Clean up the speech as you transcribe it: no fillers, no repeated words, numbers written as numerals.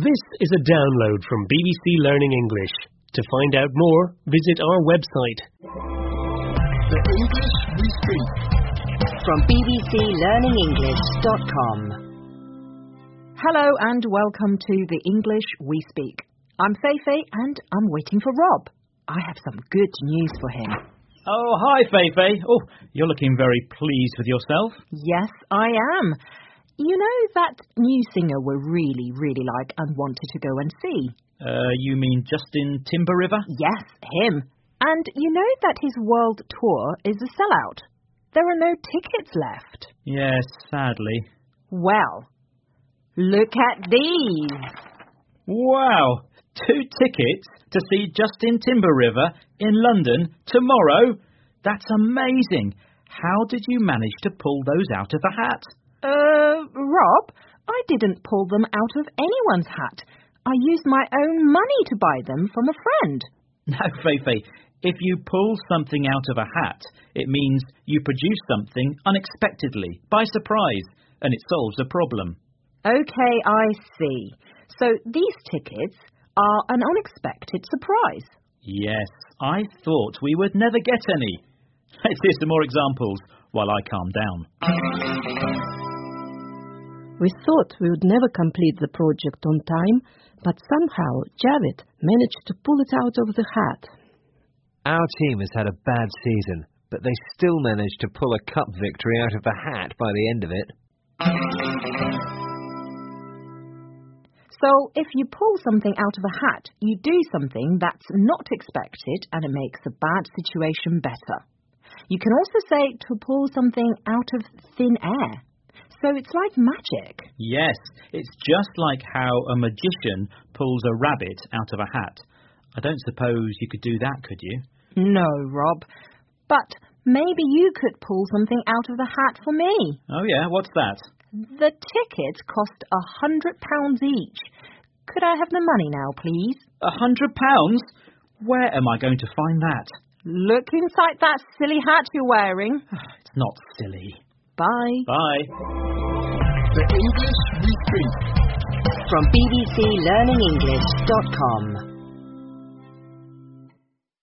This is a download from BBC Learning English. To find out more, visit our website. The English we speak. From bbclearningenglish.com. Hello and welcome to The English We Speak. I'm Feifei and I'm waiting for Rob. I have some good news for him. Oh, hi, Feifei. Oh, you're looking very pleased with yourself. Yes, I am. You know that new singer we really like and wanted to go and see? You mean Justin Timber-River? Yes, him. And you know that his world tour is a sellout. There are no tickets left. Yes, sadly. Well, look at these. Wow, 2 tickets to see Justin Timber-River in London tomorrow? That's amazing. How did you manage to pull those out of a hat? Rob, I didn't pull them out of anyone's hat. I used my own money to buy them from a friend. No, Feifei, if you pull something out of a hat, it means you produce something unexpectedly, by surprise, and it solves a problem. Okay, I see. So these tickets are an unexpected surprise. Yes, I thought we would never get any. Let's hear some more examples while I calm down. We thought we would never complete the project on time, but somehow Javid managed to pull it out of the hat. Our team has had a bad season, but they still managed to pull a cup victory out of the hat by the end of it. So if you pull something out of a hat, you do something that's not expected and it makes a bad situation better. You can also say to pull something out of thin air. So it's like magic. Yes, it's just like how a magician pulls a rabbit out of a hat. I don't suppose you could do that, could you? No, Rob. But maybe you could pull something out of the hat for me. Oh yeah, what's that? The tickets cost £100 each. Could I have the money now, please? £100? Where am I going to find that? Look inside that silly hat you're wearing. It's not silly. Bye. Bye. The English we speak. From bbclearningenglish.com.